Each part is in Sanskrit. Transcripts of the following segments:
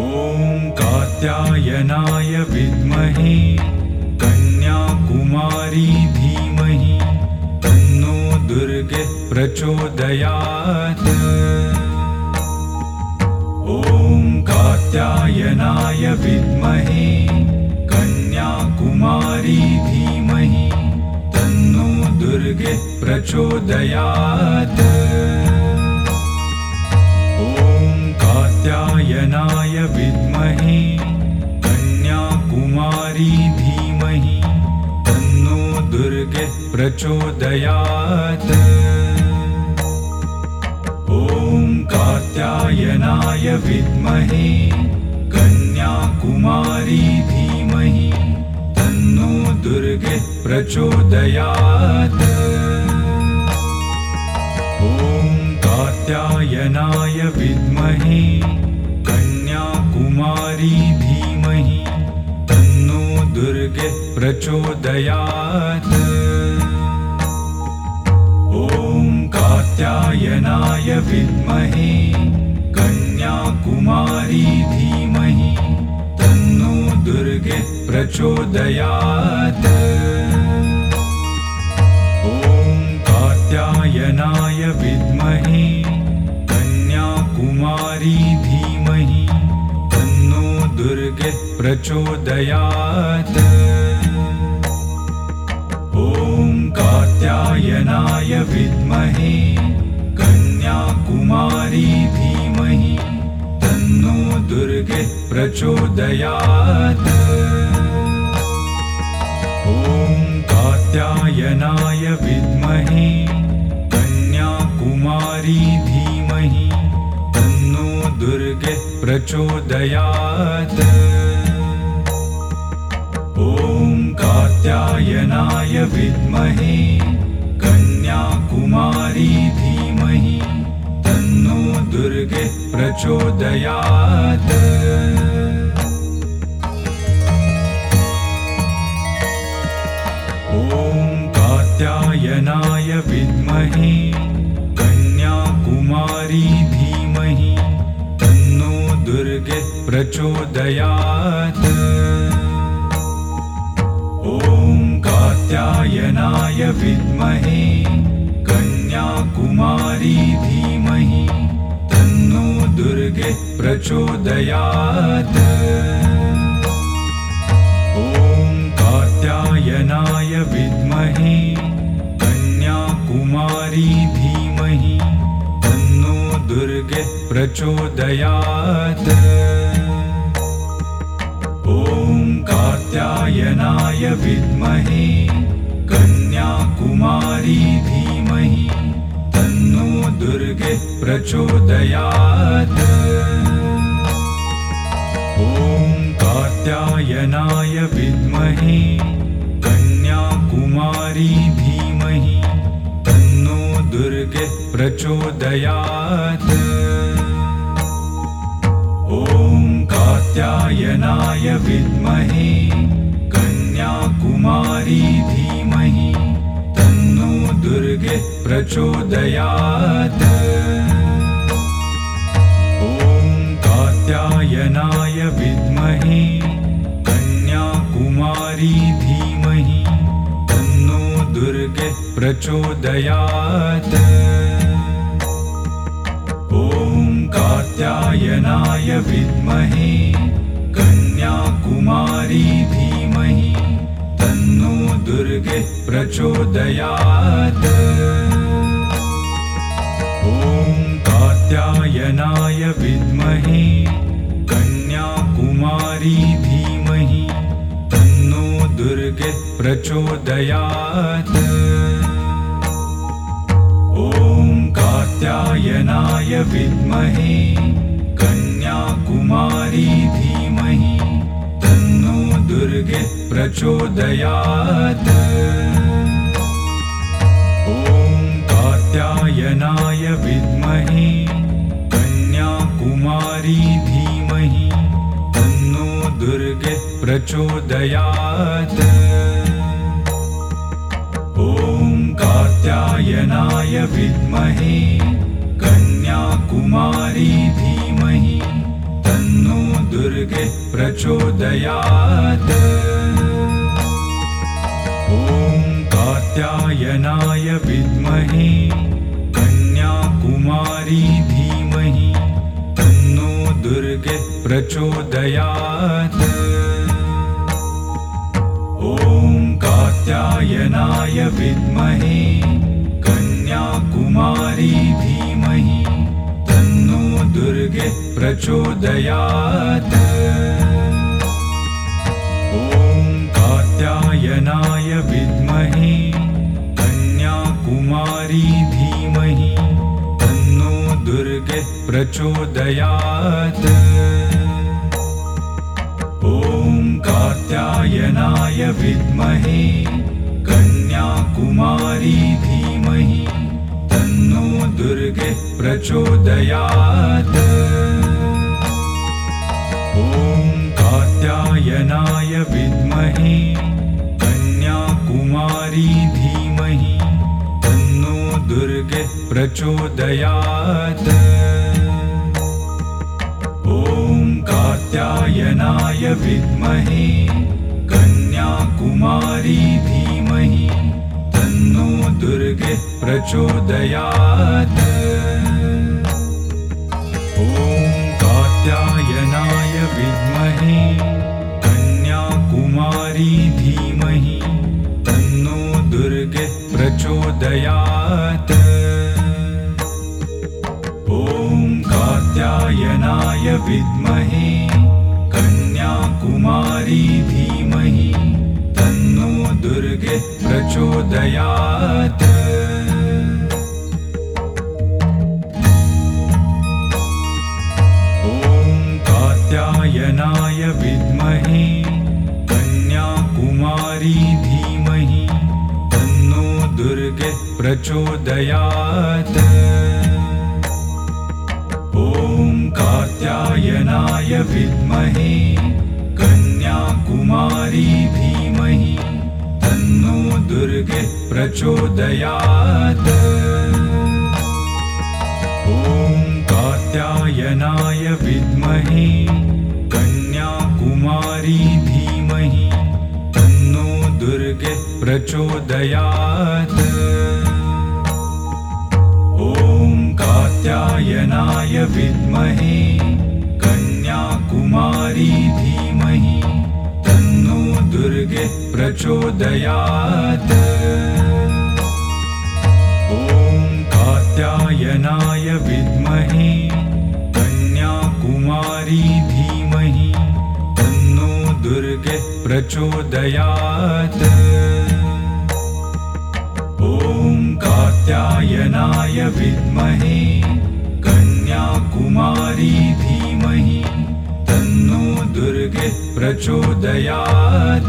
ॐ कात्यायनाय विद्महे कन्याकुमारी धीमहि तन्नो दुर्गे प्रचोदयात्। ॐ कात्यायनाय विद्महे कन्याकुमारी धीमहि तन्नो दुर्गे प्रचोदयात्। ॐ कात्यायनाय विद्महे कन्याकुमारी धीमहि तन्नो दुर्गे प्रचोदयात्। ॐ कात्यायनाय विद्महे कन्याकुमारी धीमहि तन्नो दुर्गे प्रचोदयात्। ॐ कात्यायनाय विद्महे कन्याकुमारी धीमहि तन्नो दुर्गे प्रचोदयात्। ॐ कात्यायनाय विद्महे कन्याकुमारी धीमहि तन्नो दुर्गे प्रचोदयात्। ॐ कात्यायनाय विद्महे कन्याकुमारी धीमहि तन्नो दुर्गे प्रचोदयात्। ॐ कात्यायनाय विद्महे कन्याकुमारी धीमहि तन्नो दुर्गे प्रचोदयात्। ॐ कात्यायनाय विद्महे कन्याकुमारी धीमहि तन्नो दुर्गे प्रचोदयात्। ॐ कात्यायनाय विद्महे कन्याकुमारी धीमहि तन्नो दुर्गे प्रचोदयात्। ॐ कात्यायनाय विद्महे कन्याकुमारी धीमहि तन्नो दुर्गे प्रचोदयात्। ॐ कात्यायनाय विद्महे कन्याकुमारी धीमहि तन्नो दुर्गे प्रचोदयात्। ॐ कात्यायनाय विद्महे कन्याकुमारी धीमहि तन्नो दुर्गे प्रचोदयात्। ॐ कात्यायनाय विद्महे कन्याकुमारी धीमहि तन्नो दुर्गे प्रचोदयात्। ॐ कात्यायनाय विद्महे कन्याकुमारी धीमहि तन्नो दुर्गे प्रचोदयात्। ॐ कात्यायनाय विद्महे कन्याकुमारी धीमहि तन्नो दुर्गे प्रचोदयात्। ॐ कात्यायनाय विद्महे कन्याकुमारी धीमहि तन्नो दुर्गे प्रचोदयात्। ॐ कात्यायनाय विद्महे कन्याकुमारी धीमहि तन्नो दुर्गे प्रचोदयात्। ॐ कात्यायनाय विद्महे कन्याकुमारी धीमहि तन्नो दुर्गे प्रचोदयात्। ॐ कात्यायनाय विद्महे कन्याकुमारी धीमहि तन्नो दुर्गे प्रचोदयात्। ॐ कात्यायनाय विद्महे कन्याकुमारी धीमहि तन्नो दुर्गे प्रचोदयात्। ॐ कात्यायनाय विद्महे कन्याकुमारी धीमहि तन्नो प्रचोदयात्। ॐ कात्यायनाय विद्महे कन्याकुमारी धीमहि तन्नो दुर्गे प्रचोदयात्। ॐ कात्यायनाय विद्महे कन्याकुमारी धीमहि तन्नो दुर्गे प्रचोदयात्। ॐ कात्यायनाय विद्महे कन्याकुमारी धीमहि तन्नो दुर्गे प्रचोदयात्। ॐ कात्यायनाय विद्महे कन्याकुमारी धीमहि तन्नो दुर्गे प्रचोदयात्। ॐ कात्यायनाय विद्महे कन्याकुमारी धीमहि तन्नो दुर्गे प्रचोदयात्। ॐ कात्यायनाय विद्महे कन्याकुमारी धीमहि तन्नो दुर्गे प्रचोदयात्। ॐ कात्यायनाय विद्महे कन्याकुमारी धीमहि तन्नो दुर्गे प्रचोदयात्। ॐ कात्यायनाय विद्महे कन्याकुमारी धीमहि तन्नो दुर्गे प्रचोदयात्। ॐ कात्यायनाय विद्महे कन्याकुमारी धीमहि तन्नो दुर्गे प्रचोदयात्। ॐ कात्यायनाय विद्महे कन्याकुमारी धीमहि तन्नो दुर्गे प्रचोदयात्। ॐ कात्यायनाय विद्महे कन्याकुमारी धीमहि तन्नो दुर्गे प्रचोदयात्। ॐ कात्यायनाय विद्महे कन्याकुमारी धीमहि तन्नो दुर्गे प्रचोदयात्। ॐ कात्यायनाय विद्महे कन्याकुमारी धीमहि तन्नो दुर्गे प्रचोदयात्। ॐ कात्यायनाय विद्महे कन्याकुमारी धीमहि तन्नो दुर्गे प्रचोदयात्।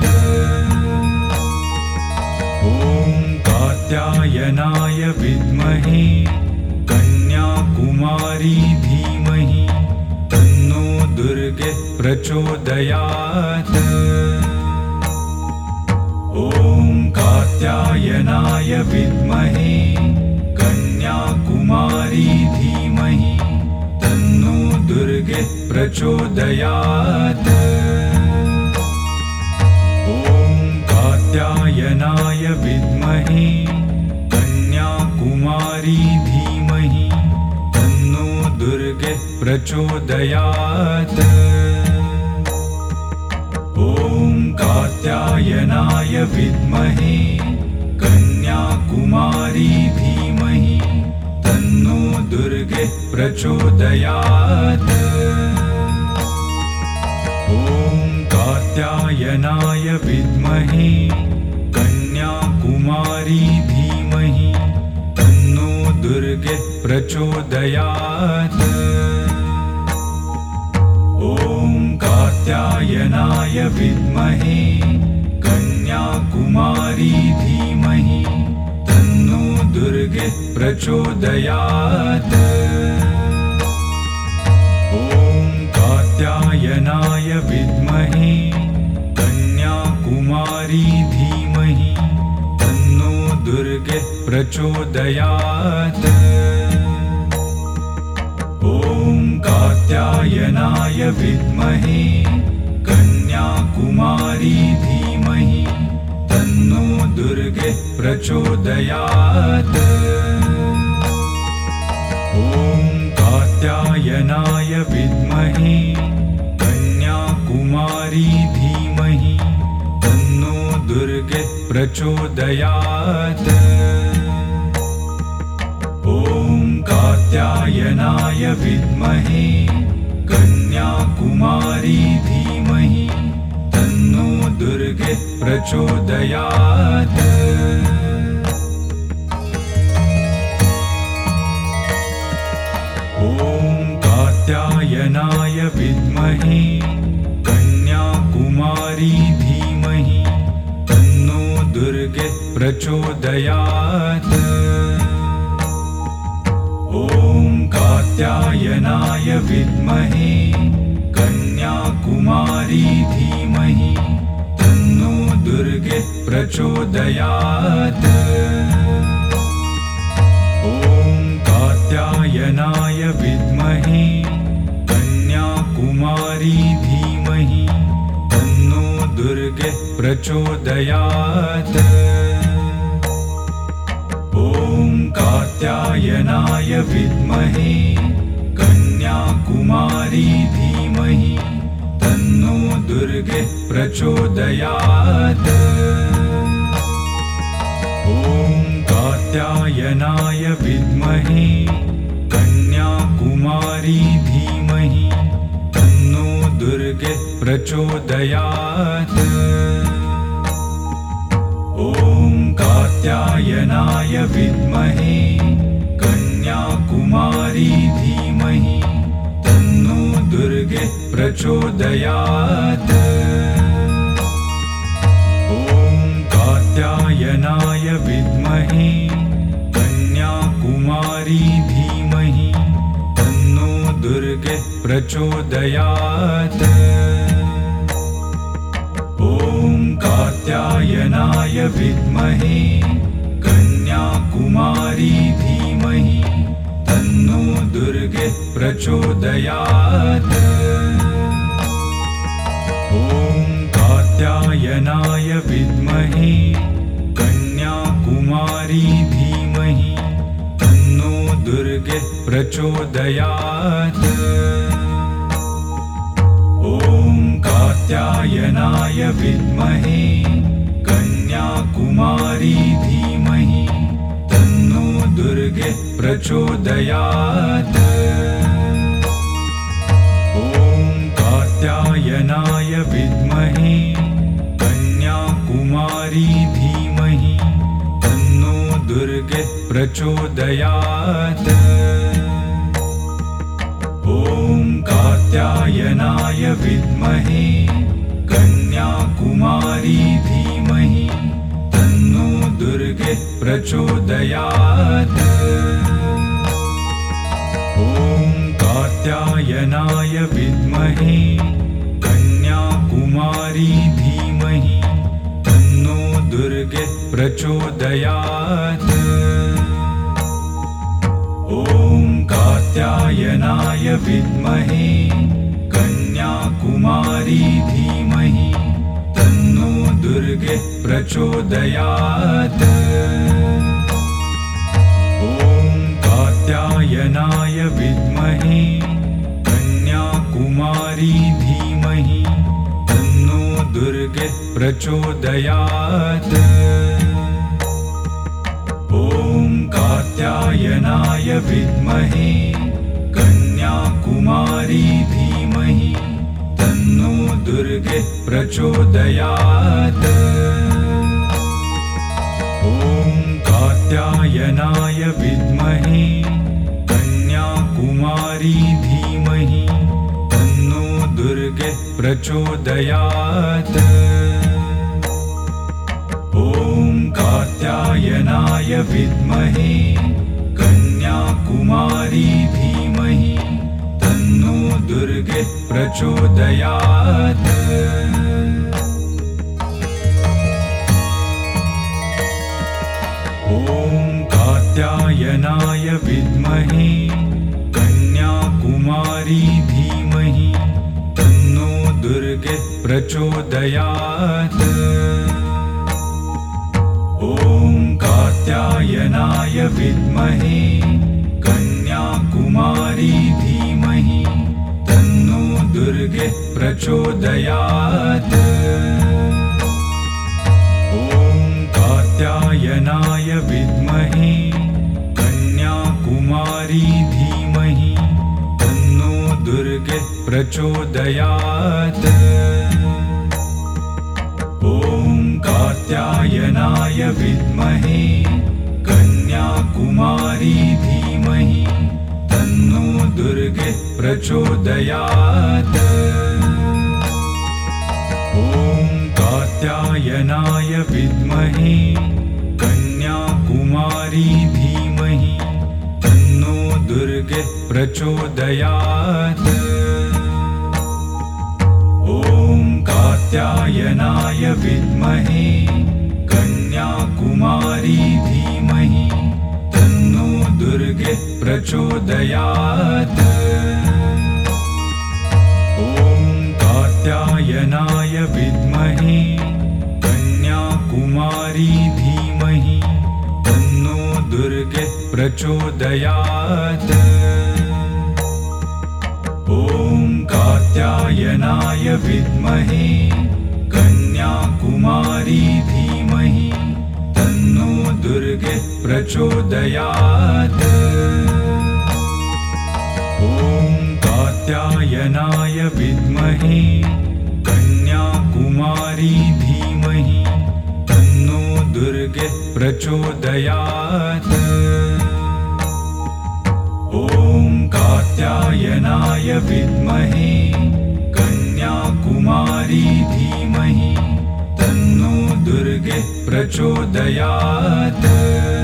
ॐ कात्यायनाय विद्महे कन्याकुमारी धीमहि तन्नो दुर्गे प्रचोदयात्। ॐ कात्यायनाय विद्महे कन्याकुमारी धीमहि तन्नो दुर्गे प्रचोदयात्। ॐ कात्यायनाय विद्महे कन्याकुमारी धीमहि तन्नो दुर्गे प्रचोदयात्। ॐ कात्यायनाय विद्महे कन्याकुमारी धीमहि तन्नो दुर्गे प्रचोदयात्। ॐ कात्यायनाय विद्महे कन्याकुमारी धीमहि तन्नो दुर्गे प्रचोदयात्। ॐ कात्यायनाय विद्महे कन्याकुमारी धीमहि तन्नो दुर्गे प्रचोदयात्। ॐ कात्यायनाय विद्महे कन्याकुमारी धीमहि तन्नो दुर्गे प्रचोदयात्। ॐ कात्यायनाय विद्महे कन्याकुमारी धीमहि तन्नो दुर्गे प्रचोदयात्। ॐ कात्यायनाय विद्महे कन्याकुमारी धीमहि तन्नो दुर्गे प्रचोदयात्। ॐ कात्यायनाय विद्महे कन्याकुमारी धीमहि तन्नो दुर्गे प्रचोदयात्। ॐ कात्यायनाय विद्महे कन्याकुमारी धीमहि तन्नो दुर्गे प्रचोदयात्। ॐ कात्यायनाय विद्महे कन्याकुमारी धीमहि तन्नो दुर्गे प्रचोदयात्। ॐ कात्यायनाय विद्महे कन्याकुमारी धीमहि तन्नो दुर्गे प्रचोदयात्। ॐ कात्यायनाय विद्महे कन्याकुमारी धीमहि तन्नो दुर्गे प्रचोदयात्। ॐ कात्यायनाय विद्महे कन्याकुमारी धीमहि तन्नो दुर्गे प्रचोदयात्। ॐ कात्यायनाय विद्महे कन्याकुमारी धीमहि तन्नो दुर्गे प्रचोदयात्। ॐ कात्यायनाय विद्महे कन्याकुमारी धीमहि तन्नो दुर्गे प्रचोदयात्। ॐ कात्यायनाय विद्महे कन्याकुमारी धीमहि तन्नो दुर्गे प्रचोदयात्। ॐ कात्यायनाय विद्महे कन्याकुमारी धीमहि तन्नो दुर्गे प्रचोदयात्। ॐ कात्यायनाय विद्महे कन्याकुमारी धीमहि तन्नो दुर्गे प्रचोदयात्। ॐ कात्यायनाय विद्महे कन्याकुमारी धीमहि तन्नो दुर्गे प्रचोदयात्। ॐ कात्यायनाय विद्महे कन्याकुमारी धीमहि तन्नो दुर्गे प्रचोदयात्। ॐ कात्यायनाय विद्महे कन्याकुमारी धीमहि तन्नो दुर्गे प्रचोदयात्। ॐ कात्यायनाय विद्महे कन्याकुमारी धीमहि तन्नो दुर्गे प्रचोदयात्। ॐ कात्यायनाय विद्महे कन्याकुमारी धीमहि तन्नो दुर्गे प्रचोदयात्। ॐ कात्यायनाय विद्महे कन्याकुमारी धीमहि तन्नो दुर्गे प्रचोदयात्। ॐ कात्यायनाय विद्महे कन्याकुमारी धीमहि तन्नो दुर्गे प्रचोदयात्। ॐ कात्यायनाय विद्महे कन्याकुमारी धीमहि तन्नो दुर्गे प्रचोदयात्। ॐ कात्यायनाय विद्महे कन्याकुमारी धीमहि तन्नो दुर्गे प्रचोदयात्। प्रचोदयात्। ॐ कात्यायनाय विद्महे कन्याकुमारी धीमहि तन्नो दुर्गे प्रचोदयात्। ॐ कात्यायनाय विद्महे कन्याकुमारी धीमहि तन्नो दुर्गे प्रचोदयात्। ॐ कात्यायनाय विद्महे कन्याकुमारी धीमहि तन्नो दुर्गे प्रचोदयात्। ॐ कात्यायनाय विद्महे कन्याकुमारी धीमहि तन्नो दुर्गे प्रचोदयात्। ॐ कात्यायनाय विद्महे कन्याकुमारी धीमहि तन्नो दुर्गे प्रचोदयात्। ॐ कात्यायनाय विद्महे कन्याकुमारी धीमहि तन्नो दुर्गे प्रचोदयात्। ॐ कात्यायनाय विद्महे कन्याकुमारी धीमहि तन्नो दुर्गे प्रचोदयात्। ॐ कात्यायनाय विद्महे कन्याकुमारी धीमहि तन्नो दुर्गे प्रचोदयात्। ॐ कात्यायनाय विद्महे कन्याकुमारी धीमहि तन्नो दुर्गे प्रचोदयात्।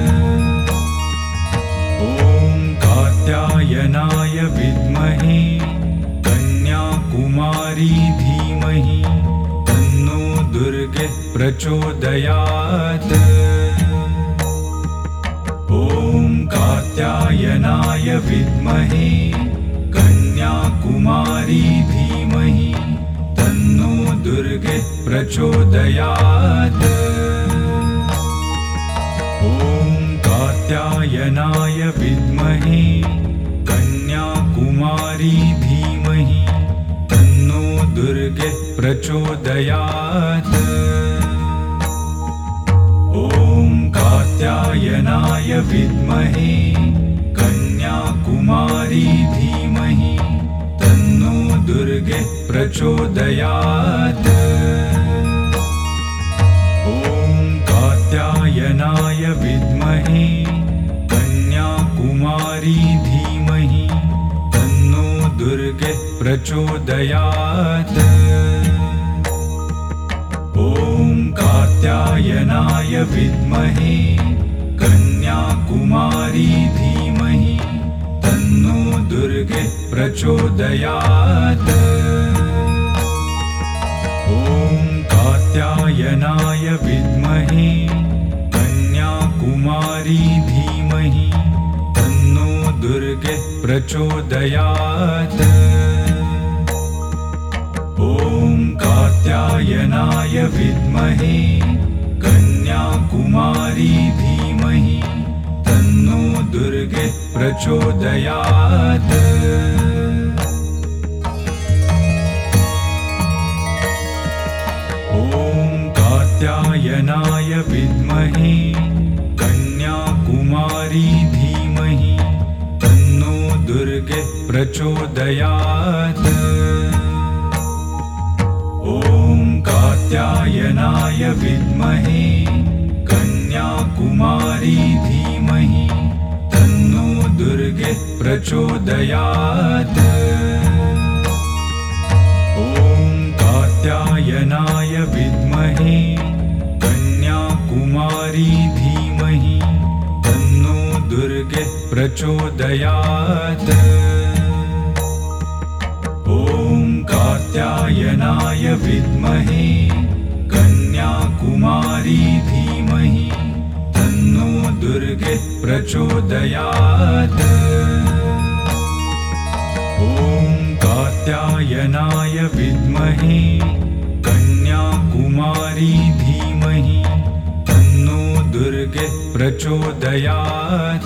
ॐ कात्यायनाय विद्महे कन्याकुमारी धीमहि तन्नो दुर्गे प्रचोदयात्। ॐ कात्यायनाय विद्महे कन्याकुमारी धीमहि तन्नो दुर्गे प्रचोदयात्। ॐ कात्यायनाय विद्महे कन्याकुमारी धीमहि तन्नो दुर्गे प्रचोदयात्। ॐ कात्यायनाय विद्महे कन्याकुमारी धीमहि तन्नो दुर्गे प्रचोदयात्। ॐ कात्यायनाय विद्महे कन्याकुमारी धीमहि तन्नो दुर्गे प्रचोदयात्। ॐ कात्यायनाय विद्महे कन्याकुमारी धीमहि तन्नो दुर्गे प्रचोदयात्। ॐ कात्यायनाय विद्महे कन्याकुमारी धीमहि तन्नो दुर्गे प्रचोदयात्। ॐ कात्यायनाय विद्महे कन्याकुमारी धीमहि तन्नो दुर्गे प्रचोदयात्। ॐ कात्यायनाय विद्महे कन्याकुमारी धीमहि तन्नो दुर्गे प्रचोदयात्। ॐ कात्यायनाय विद्महे कन्याकुमारी धीमहि तन्नो दुर्गे प्रचोदयात्। ॐ कात्यायनाय विद्महे कन्याकुमारी धीमहि तन्नो दुर्गे प्रचोदयात्। ॐ कात्यायनाय विद्महे कन्याकुमारी धीमहि तन्नो दुर्गे प्रचोदयात्। ॐ कात्यायनाय विद्महे कन्याकुमारी धीमहि तन्नो दुर्गे प्रचोदयात्।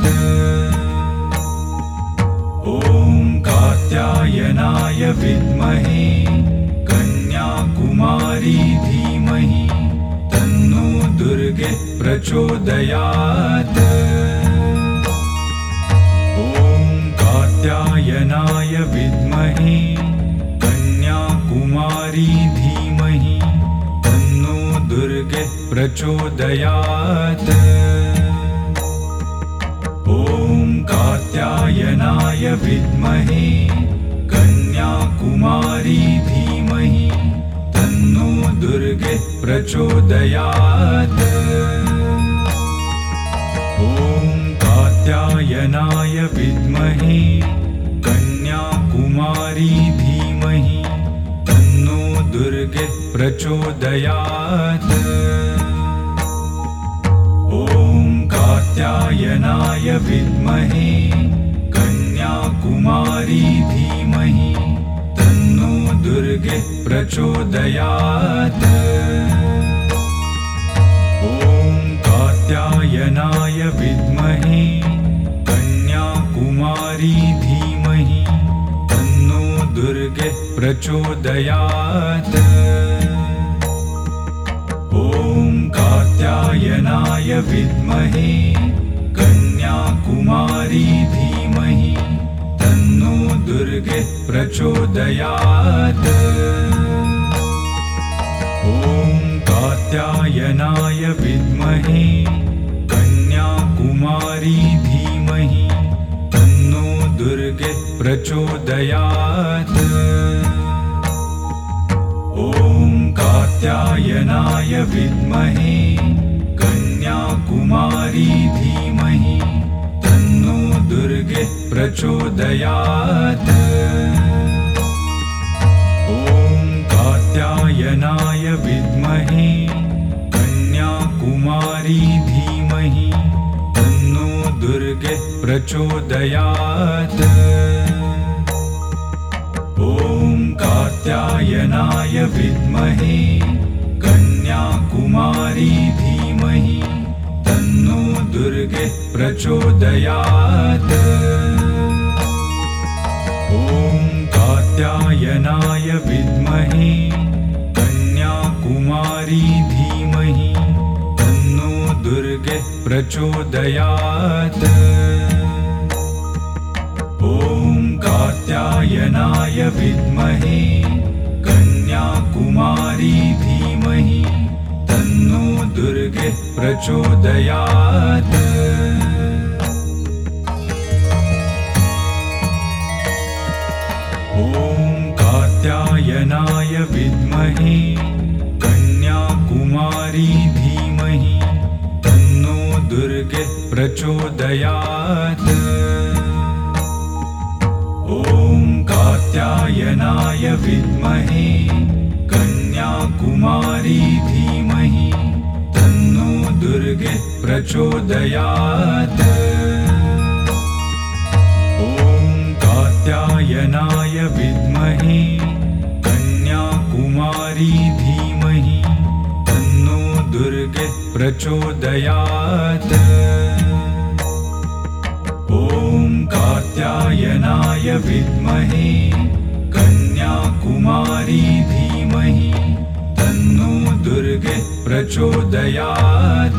ॐ कात्यायनाय विद्महे कन्याकुमारी धीमहि तन्नो दुर्गे प्रचोदयात्। ॐ कात्यायनाय विद्महे कन्याकुमारी धीमहि तन्नो दुर्गे प्रचोदयात्। ॐ कात्यायनाय विद्महे कन्याकुमारी धीमहि तन्नो दुर्गे प्रचोदयात्। ॐ कात्यायनाय विद्महे कन्याकुमारी धीमहि तन्नो दुर्गे प्रचोदयात्। ॐ कात्यायनाय विद्महे कन्याकुमारी धीमहि तन्नो दुर्गे प्रचोदयात्। ॐ कात्यायनाय विद्महे कन्याकुमारी धीमहि तन्नो दुर्गे प्रचोदयात्। ॐ कात्यायनाय विद्महे कन्याकुमारी धीमहि तन्नो दुर्गे प्रचोदयात्। ॐ कात्यायनाय विद्महे कन्याकुमारी धीमहि तन्नो दुर्गे प्रचोदयात्। ॐ कात्यायनाय विद्महे कन्याकुमारी धीमहि तन्नो दुर्गे प्रचोदयात्। ॐ कात्यायनाय विद्महे कन्याकुमारी धीमहि तन्नो दुर्गे प्रचोदयात्। ॐ कात्यायनाय विद्महे कन्याकुमारी धीमहि तन्नो दुर्गे प्रचोदयात्। ॐ कात्यायनाय विद्महे कन्याकुमारी धीमहि तन्नो दुर्गे प्रचोदयात्। ॐ कात्यायनाय विद्महे कन्याकुमारी धीमहि तन्नो दुर्गे प्रचोदयात्। ॐ कात्यायनाय विद्महे कन्याकुमारी धीमहि तन्नो दुर्गे प्रचोदयात्। ॐ कात्यायनाय विद्महे कन्याकुमारी धीमहि तन्नो दुर्गे प्रचोदयात्। ॐ कात्यायनाय विद्महे कन्याकुमारी धीमहि तन्नो दुर्गे प्रचोदयात्। ॐ कात्यायनाय विद्महे कन्याकुमारी धीमहि तन्नो दुर्गे प्रचोदयात्।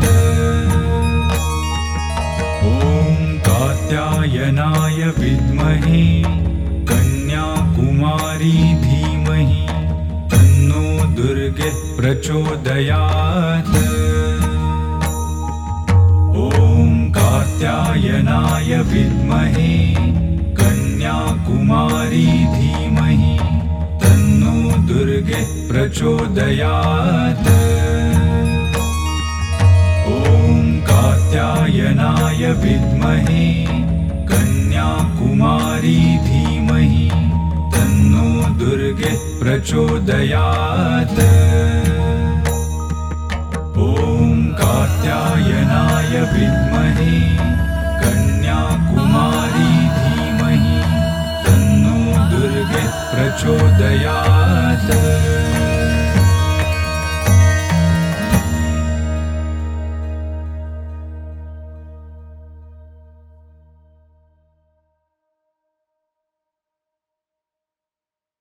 ॐ कात्यायनाय विद्महे कन्याकुमारी धीमहि तन्नो दुर्गे प्रचोदयात्। ॐ कात्यायनाय विद्महे कन्याकुमारी धीमहि तन्नो दुर्गे प्रचोदयात्। ॐ कात्यायनाय विद्महे कन्याकुमारी धीमहि तन्नो दुर्गे प्रचोदयात्। ॐ कात्यायनाय विद्महे कन्याकुमारी धीमहि तन्नो दुर्गे प्रचोदयात्।